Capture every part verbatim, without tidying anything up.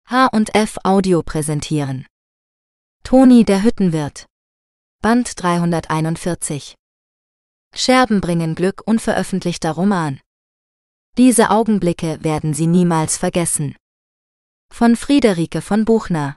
H und F Audio präsentieren. Toni der Hüttenwirt. Band dreihunderteinundvierzig. Scherben bringen Glück, unveröffentlichter Roman. Diese Augenblicke werden Sie niemals vergessen. Von Friederike von Buchner.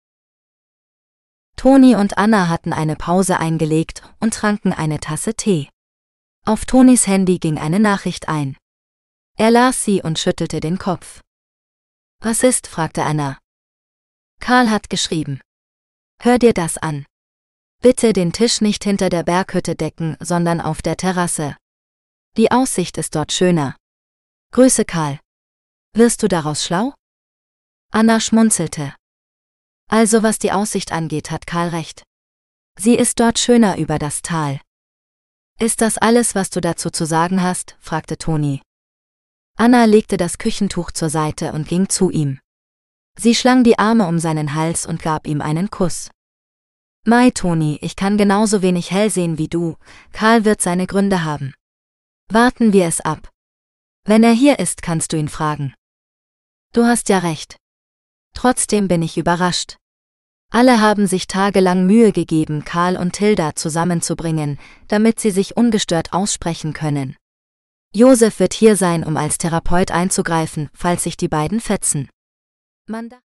Toni und Anna hatten eine Pause eingelegt und tranken eine Tasse Tee. Auf Tonis Handy ging eine Nachricht ein. Er las sie und schüttelte den Kopf. »Was ist?« fragte Anna. »Karl hat geschrieben. Hör dir das an. Bitte den Tisch nicht hinter der Berghütte decken, sondern auf der Terrasse. Die Aussicht ist dort schöner. Grüße Karl. Wirst du daraus schlau?« Anna schmunzelte. Also was die Aussicht angeht, hat Karl recht. Sie ist dort schöner über das Tal. »Ist das alles, was du dazu zu sagen hast?« fragte Toni. Anna legte das Küchentuch zur Seite und ging zu ihm. Sie schlang die Arme um seinen Hals und gab ihm einen Kuss. »Mai, Toni, ich kann genauso wenig hell sehen wie du. Karl wird seine Gründe haben. Warten wir es ab. Wenn er hier ist, kannst du ihn fragen.« »Du hast ja recht. Trotzdem bin ich überrascht. Alle haben sich tagelang Mühe gegeben, Karl und Tilda zusammenzubringen, damit sie sich ungestört aussprechen können. Josef wird hier sein, um als Therapeut einzugreifen, falls sich die beiden fetzen. Man